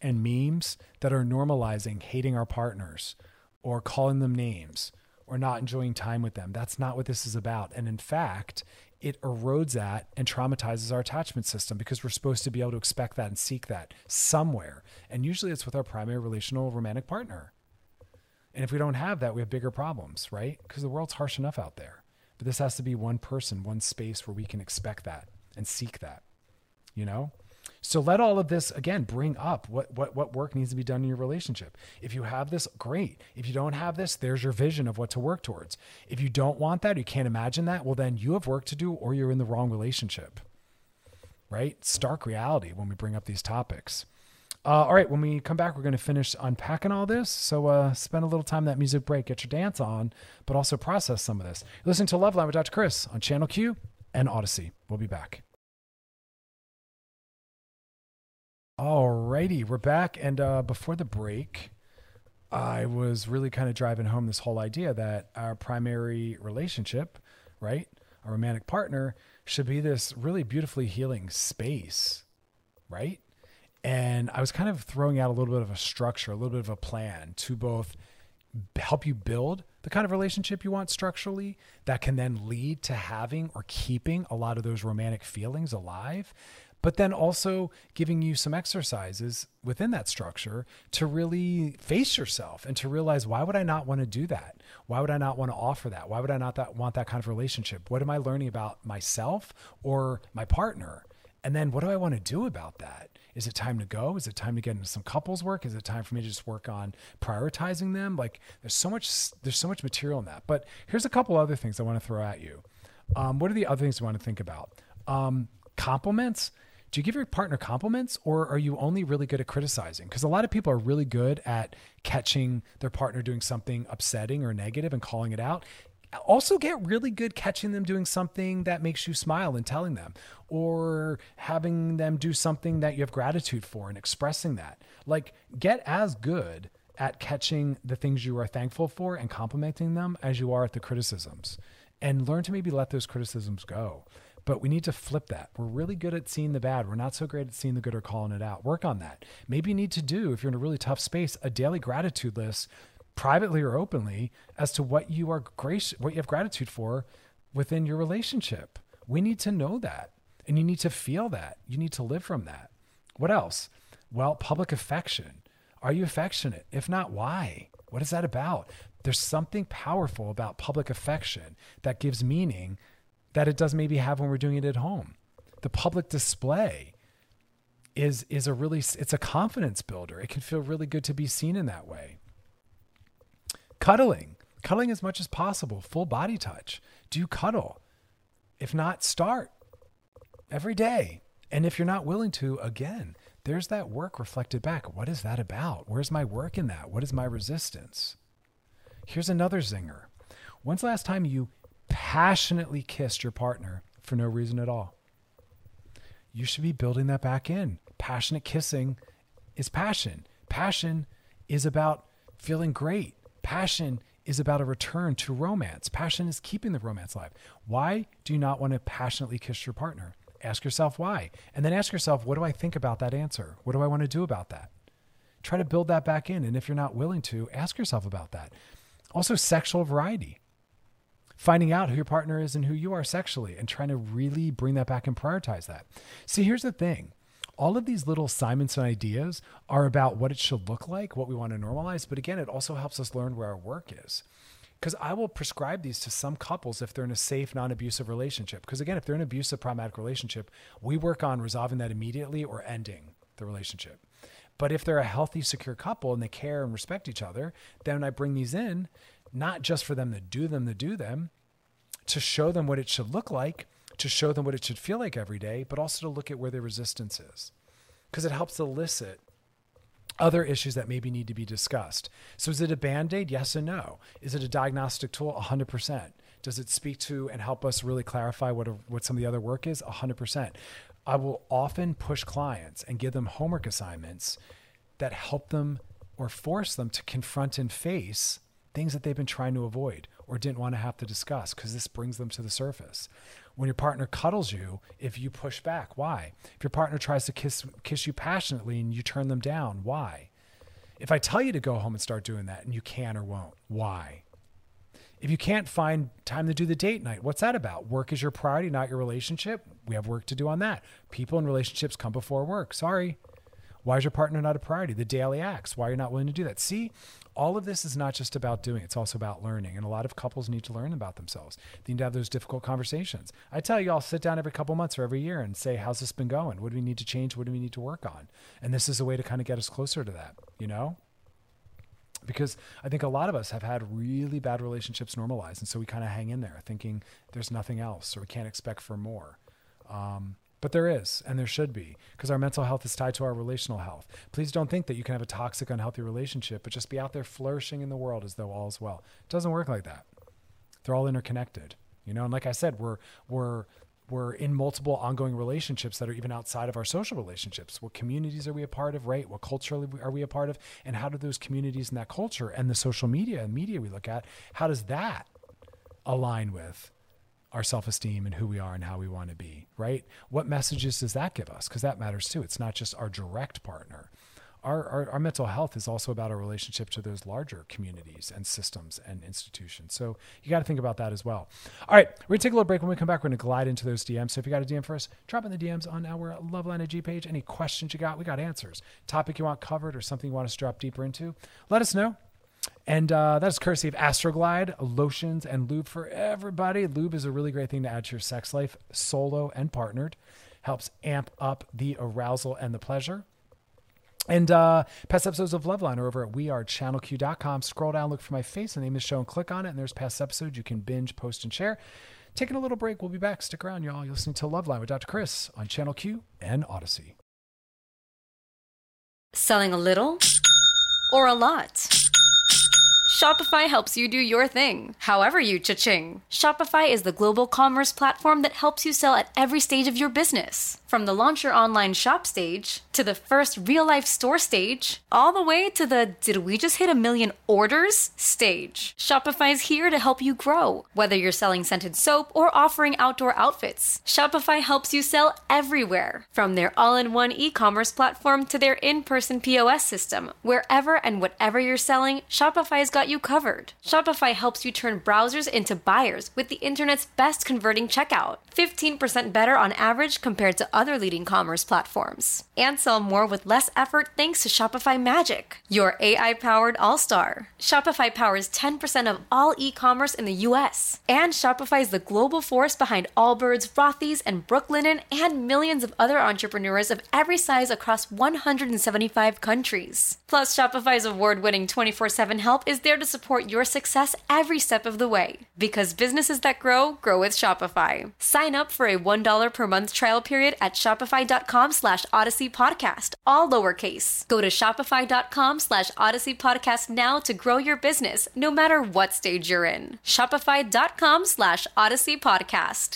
and memes that are normalizing hating our partners or calling them names or not enjoying time with them. That's not what this is about. And in fact, it erodes that and traumatizes our attachment system because we're supposed to be able to expect that and seek that somewhere. And usually it's with our primary relational romantic partner. And if we don't have that, we have bigger problems, right? Because the world's harsh enough out there. But this has to be one person, one space where we can expect that and seek that, you know? So let all of this, again, bring up what work needs to be done in your relationship. If you have this, great. If you don't have this, there's your vision of what to work towards. If you don't want that, you can't imagine that, well, then you have work to do or you're in the wrong relationship, right? Stark reality when we bring up these topics. All right, when we come back, we're going to finish unpacking all this. So spend a little time in that music break, get your dance on, but also process some of this. You're listening to Loveline with Dr. Chris on Channel Q and Odyssey. We'll be back. All righty, we're back. And before the break, I was really kind of driving home this whole idea that our primary relationship, right, our romantic partner, should be this really beautifully healing space, right? And I was kind of throwing out a little bit of a structure, a little bit of a plan to both help you build the kind of relationship you want structurally that can then lead to having or keeping a lot of those romantic feelings alive, but then also giving you some exercises within that structure to really face yourself and to realize, why would I not want to do that? Why would I not want to offer that? Why would I not want that kind of relationship? What am I learning about myself or my partner? And then what do I want to do about that? Is it time to go? Is it time to get into some couples work? Is it time for me to just work on prioritizing them? Like there's so much material in that. But here's a couple other things I want to throw at you. What are the other things you want to think about? Compliments. Do you give your partner compliments, or are you only really good at criticizing? Because a lot of people are really good at catching their partner doing something upsetting or negative and calling it out. Also get really good catching them doing something that makes you smile and telling them, or having them do something that you have gratitude for and expressing that. Like, get as good at catching the things you are thankful for and complimenting them as you are at the criticisms, and learn to maybe let those criticisms go. But we need to flip that. We're really good at seeing the bad. We're not so great at seeing the good or calling it out. Work on that. Maybe you need to do, if you're in a really tough space, a daily gratitude list, privately or openly, as to what you have gratitude for within your relationship. We need to know that, and you need to feel that. You need to live from that. What else? Well, public affection. Are you affectionate? If not, why? What is that about? There's something powerful about public affection that gives meaning that it does maybe have when we're doing it at home. The public display is it's a confidence builder. It can feel really good to be seen in that way. Cuddling as much as possible, full body touch. Do you cuddle? If not, start every day. And if you're not willing to, again, there's that work reflected back. What is that about? Where's my work in that? What is my resistance? Here's another zinger. When's the last time you passionately kissed your partner for no reason at all? You should be building that back in. Passionate kissing is passion. Passion is about feeling great. Passion is about a return to romance. Passion is keeping the romance alive. Why do you not want to passionately kiss your partner? Ask yourself why. And then ask yourself, what do I think about that answer? What do I want to do about that? Try to build that back in. And if you're not willing to, ask yourself about that. Also, sexual variety. Finding out who your partner is and who you are sexually, and trying to really bring that back and prioritize that. See, here's the thing. All of these little Simonson ideas are about what it should look like, what we want to normalize. But again, it also helps us learn where our work is. Because I will prescribe these to some couples if they're in a safe, non-abusive relationship. Because again, if they're in an abusive, problematic relationship, we work on resolving that immediately or ending the relationship. But if they're a healthy, secure couple and they care and respect each other, then I bring these in, not just for them to do them, to show them what it should look like, to show them what it should feel like every day, but also to look at where their resistance is. Because it helps elicit other issues that maybe need to be discussed. So is it a Band-Aid? Yes and no. Is it a diagnostic tool? 100%. Does it speak to and help us really clarify what some of the other work is? 100%. I will often push clients and give them homework assignments that help them or force them to confront and face things that they've been trying to avoid or didn't want to have to discuss, because this brings them to the surface. When your partner cuddles you, if you push back, why? If your partner tries to kiss you passionately and you turn them down, why? If I tell you to go home and start doing that and you can or won't, why? If you can't find time to do the date night, what's that about? Work is your priority, not your relationship. We have work to do on that. People and relationships come before work. Sorry. Why is your partner not a priority? The daily acts. Why are you not willing to do that? See, all of this is not just about doing. It's also about learning. And a lot of couples need to learn about themselves. They need to have those difficult conversations. I tell you, I'll sit down every couple months or every year and say, how's this been going? What do we need to change? What do we need to work on? And this is a way to kind of get us closer to that, you know? Because I think a lot of us have had really bad relationships normalized. And so we kind of hang in there thinking there's nothing else or we can't expect for more. But there is, and there should be, because our mental health is tied to our relational health. Please don't think that you can have a toxic, unhealthy relationship, but just be out there flourishing in the world as though all is well. It doesn't work like that. They're all interconnected, you know? And like I said, we're in multiple ongoing relationships that are even outside of our social relationships. What communities are we a part of, right? What culture are we a part of? And how do those communities and that culture and the social media and media we look at, how does that align with our self-esteem and who we are and how we want to be, right? What messages does that give us? Because that matters too. It's not just our direct partner. Our mental health is also about our relationship to those larger communities and systems and institutions. So you got to think about that as well. All right, we're going to take a little break. When we come back, we're going to glide into those DMs. So if you got a DM for us, drop in the DMs on our Loveline IG page. Any questions you got, we got answers. Topic you want covered or something you want us to drop deeper into, let us know. And that is courtesy of Astroglide, lotions and lube for everybody. Lube is a really great thing to add to your sex life, solo and partnered. Helps amp up the arousal and the pleasure. And past episodes of Loveline are over at wearechannelq.com. Scroll down, look for my face, the name of the show, and click on it. And there's past episodes you can binge, post, and share. Taking a little break. We'll be back. Stick around, y'all. You're listening to Loveline with Dr. Chris on Channel Q and Odyssey. Selling a little or a lot? Shopify helps you do your thing, however you cha-ching. Shopify is the global commerce platform that helps you sell at every stage of your business. From the launch your online shop stage, to the first real-life store stage, all the way to the did we just hit 1 million orders stage. Shopify's here to help you grow. Whether you're selling scented soap or offering outdoor outfits, Shopify helps you sell everywhere. From their all-in-one e-commerce platform to their in-person POS system, wherever and whatever you're selling, Shopify's got you covered. Shopify helps you turn browsers into buyers with the internet's best converting checkout. 15% better on average compared to other leading commerce platforms. And sell more with less effort thanks to Shopify Magic, your AI-powered all-star. Shopify powers 10% of all e-commerce in the US. And Shopify is the global force behind Allbirds, Rothy's, and Brooklinen, and millions of other entrepreneurs of every size across 175 countries. Plus, Shopify's award-winning 24/7 help is there to support your success every step of the way. Because businesses that grow, grow with Shopify. Sign up for a $1 per month trial period at shopify.com/Odyssey Podcast, all lowercase. Go to shopify.com/Odyssey Podcast now to grow your business, no matter what stage you're in. Shopify.com/Odyssey Podcast.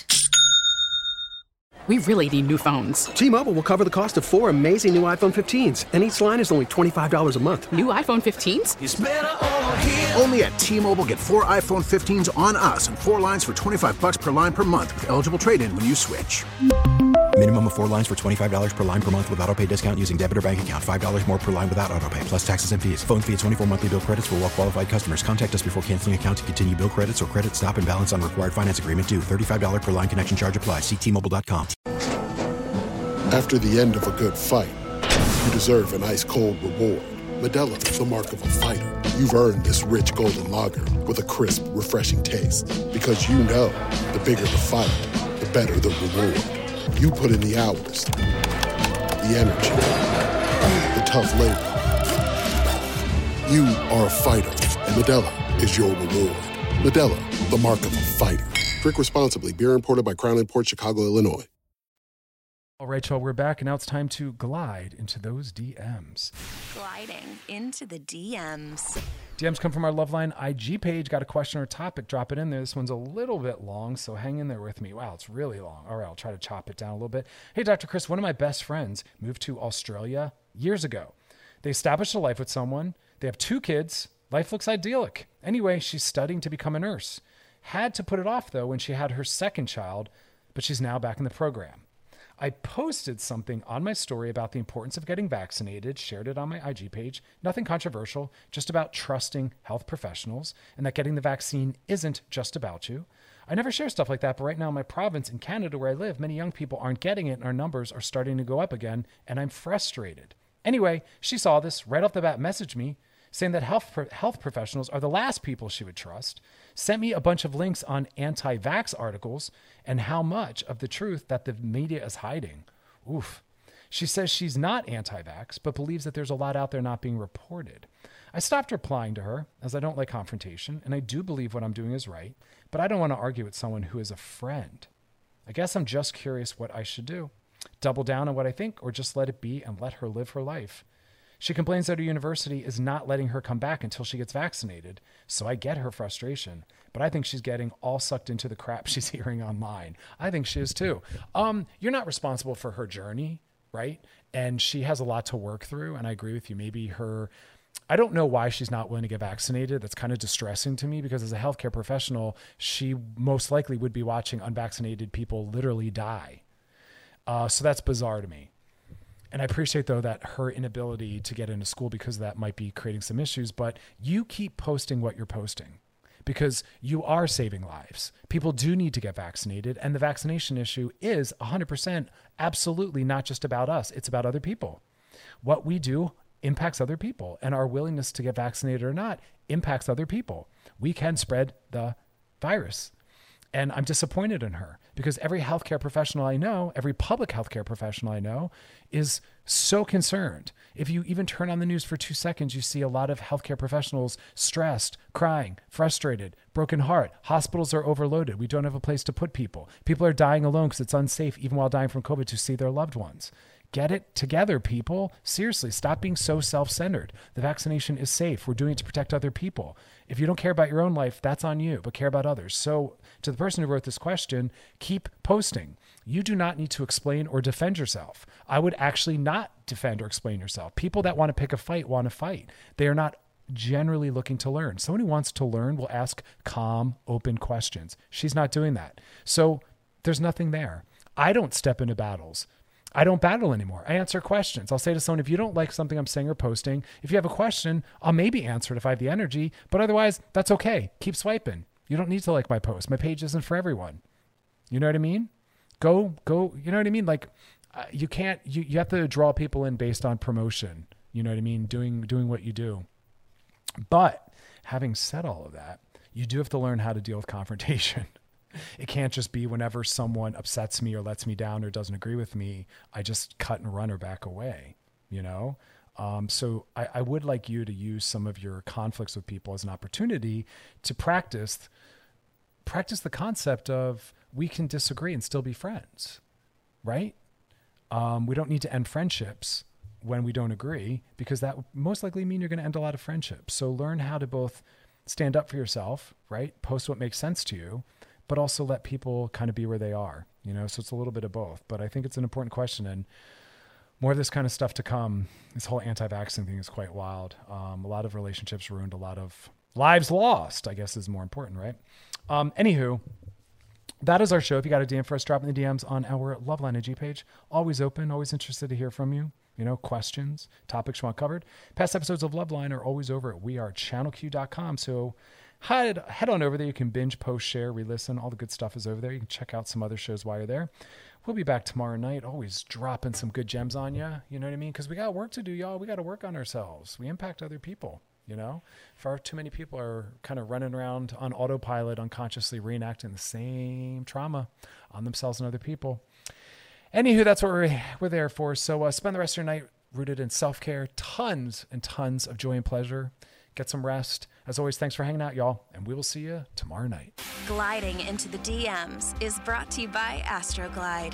We really need new phones. T-Mobile will cover the cost of 4 amazing new iPhone 15s, and each line is only $25 a month. New iPhone 15s? It's better over here. Only at T-Mobile, get 4 iPhone 15s on us and 4 lines for $25 per line per month with eligible trade-in when you switch. Minimum of 4 lines for $25 per line per month with autopay discount using debit or bank account. $5 more per line without autopay, plus taxes and fees. Phone fee at 24 monthly bill credits for well-qualified customers. Contact us before canceling account to continue bill credits or credit stop and balance on required finance agreement due. $35 per line connection charge applies. See T-Mobile.com. After the end of a good fight, you deserve an ice-cold reward. Modelo is the mark of a fighter. You've earned this rich golden lager with a crisp, refreshing taste. Because you know, the bigger the fight, the better the reward. You put in the hours, the energy, the tough labor. You are a fighter, and Modelo is your reward. Modelo, the mark of a fighter. Drink responsibly. Beer imported by Crown Imports, Chicago, Illinois. All right, y'all, we're back, and now it's time to glide into those DMs. Gliding into the DMs. DMs come from our Loveline IG page. Got a question or topic, drop it in there. This one's a little bit long, so hang in there with me. Wow, it's really long. All right, I'll try to chop it down a little bit. Hey, Dr. Chris, one of my best friends moved to Australia years ago. They established a life with someone. They have 2 kids. Life looks idyllic. Anyway, she's studying to become a nurse. Had to put it off, though, when she had her second child, but she's now back in the program. I posted something on my story about the importance of getting vaccinated, shared it on my IG page. Nothing controversial, just about trusting health professionals and that getting the vaccine isn't just about you. I never share stuff like that, but right now in my province in Canada where I live, many young people aren't getting it and our numbers are starting to go up again, and I'm frustrated. Anyway, she saw this, right off the bat messaged me saying that health professionals are the last people she would trust, sent me a bunch of links on anti-vax articles and how much of the truth that the media is hiding. Oof. She says she's not anti-vax, but believes that there's a lot out there not being reported. I stopped replying to her, as I don't like confrontation, and I do believe what I'm doing is right, but I don't want to argue with someone who is a friend. I guess I'm just curious what I should do. Double down on what I think, or just let it be and let her live her life. She complains that her university is not letting her come back until she gets vaccinated, so I get her frustration, but I think she's getting all sucked into the crap she's hearing online. I think she is too. You're not responsible for her journey, right? And she has a lot to work through, and I agree with you. Maybe I don't know why she's not willing to get vaccinated. That's kind of distressing to me because as a healthcare professional, she most likely would be watching unvaccinated people literally die. So that's bizarre to me. And I appreciate, though, that her inability to get into school because of that might be creating some issues, but you keep posting what you're posting because you are saving lives. People do need to get vaccinated, and the vaccination issue is 100% absolutely not just about us. It's about other people. What we do impacts other people, and our willingness to get vaccinated or not impacts other people. We can spread the virus. And I'm disappointed in her because every healthcare professional I know, every public healthcare professional I know is so concerned. If you even turn on the news for 2 seconds, you see a lot of healthcare professionals stressed, crying, frustrated, broken heart. Hospitals are overloaded. We don't have a place to put people. People are dying alone because it's unsafe, even while dying from COVID, to see their loved ones. Get it together, people. Seriously, stop being so self-centered. The vaccination is safe. We're doing it to protect other people. If you don't care about your own life, that's on you, but care about others. So to the person who wrote this question, keep posting. You do not need to explain or defend yourself. I would actually not defend or explain yourself. People that want to pick a fight want to fight. They are not generally looking to learn. Someone who wants to learn will ask calm, open questions. She's not doing that. So there's nothing there. I don't step into battles. I don't battle anymore. I answer questions. I'll say to someone, if you don't like something I'm saying or posting, if you have a question, I'll maybe answer it if I have the energy, but otherwise that's okay. Keep swiping. You don't need to like my post. My page isn't for everyone. You know what I mean? Go, you know what I mean? Like you can't, you have to draw people in based on promotion. You know what I mean? Doing what you do. But having said all of that, you do have to learn how to deal with confrontation. It can't just be whenever someone upsets me or lets me down or doesn't agree with me, I just cut and run or back away, you know? So I would like you to use some of your conflicts with people as an opportunity to practice the concept of we can disagree and still be friends, right? We don't need to end friendships when we don't agree because that would most likely mean you're going to end a lot of friendships. So learn how to both stand up for yourself, right? Post what makes sense to you, but also let people kind of be where they are, you know? So it's a little bit of both, but I think it's an important question and more of this kind of stuff to come. This whole anti-vaccine thing is quite wild. A lot of relationships ruined, a lot of lives lost, I guess is more important, right? Anywho, that is our show. If you got a DM for us, drop in the DMs on our Loveline IG page. Always open, always interested to hear from you. You know, questions, topics you want covered. Past episodes of Loveline are always over at wearechannelq.com. So head on over there. You can binge, post, share, re-listen. All the good stuff is over there. You can check out some other shows while you're there. We'll be back tomorrow night, always dropping some good gems on you. You know what I mean? Because we got work to do, y'all. We got to work on ourselves. We impact other people, you know? Far too many people are kind of running around on autopilot, unconsciously reenacting the same trauma on themselves and other people. Anywho, that's what we're there for. So spend the rest of your night rooted in self-care, tons and tons of joy and pleasure. Get some rest. As always, thanks for hanging out, y'all, and we will see you tomorrow night. Gliding into the DMs is brought to you by Astroglide.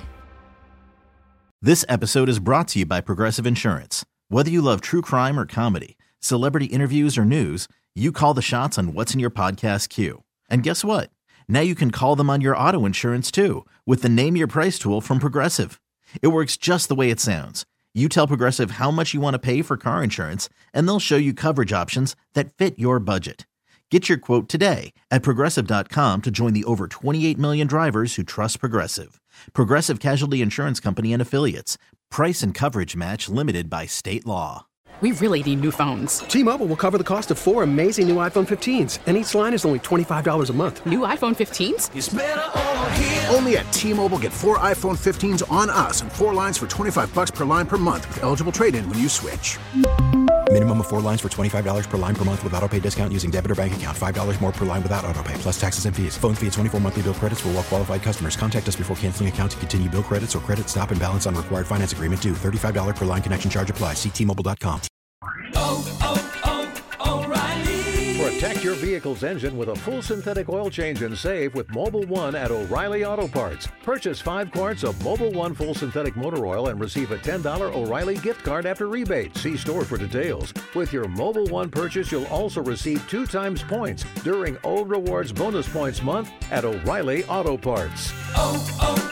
This episode is brought to you by Progressive Insurance. Whether you love true crime or comedy, celebrity interviews or news, you call the shots on what's in your podcast queue. And guess what? Now you can call them on your auto insurance too with the Name Your Price tool from Progressive. It works just the way it sounds. You tell Progressive how much you want to pay for car insurance, and they'll show you coverage options that fit your budget. Get your quote today at Progressive.com to join the over 28 million drivers who trust Progressive. Progressive Casualty Insurance Company and Affiliates. Price and coverage match limited by state law. We really need new phones. T-Mobile will cover the cost of 4 amazing new iPhone 15s, and each line is only $25 a month. New iPhone 15s? It's better over here. Only at T-Mobile, get 4 iPhone 15s on us and 4 lines for $25 per line per month with eligible trade-in when you switch. Minimum of 4 lines for $25 per line per month with autopay discount using debit or bank account. $5 more per line without autopay, plus taxes and fees. Phone fee at 24 monthly bill credits for well-qualified customers. Contact us before canceling account to continue bill credits or credit stop and balance on required finance agreement due. $35 per line connection charge applies. See T-Mobile.com. O'Reilly. Protect your vehicle's engine with a full synthetic oil change and save with Mobil 1 at O'Reilly Auto Parts. Purchase 5 quarts of Mobil 1 full synthetic motor oil and receive a $10 O'Reilly gift card after rebate. See store for details. With your Mobil 1 purchase, you'll also receive 2 times points during O Rewards Bonus Points Month at O'Reilly Auto Parts.